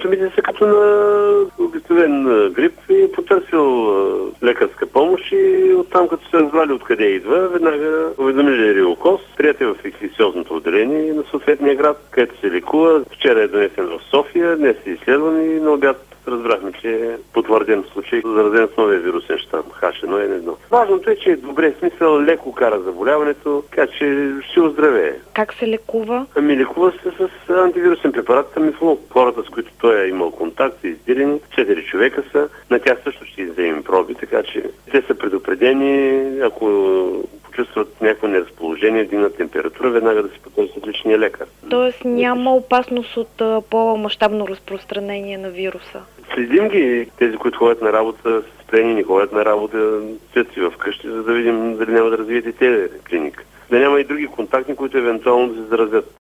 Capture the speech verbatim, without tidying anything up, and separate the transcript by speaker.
Speaker 1: симптомите са като на обикновен грип и е потърсил лекарска помощ и оттам, като се развали откъде идва, веднага уведомили РИОКОЗ, прият е в инфекциозното отделение на съответния град, където се лекува. Вчера е донесен в София, днес е изследван и на обяд разбрахме, че е потвърден случай, заразен с новия вирусен щам Х едно Н едно. Важното е, че е добре, смисъл леко кара заболяването, така че ще оздравее.
Speaker 2: Как се лекува?
Speaker 1: Ами лекува се с антивирусен препарат Тамифлу. Хората, с които той е имал контакт, са издирени, четири човека са, на тях също ще вземем проби, така че те са предупредени, ако почувстват някакво неразположение, дигна температура, веднага да се потърсят личния лекар.
Speaker 2: Тоест няма опасност от по-мащабно разпространение на вируса?
Speaker 1: Следим ги, тези, които ходят на работа, са спрени, не ходят на работа, стоят си вкъщи, за да видим дали няма да развият и те клиника. Да няма и други контактни, които евентуално да се заразят.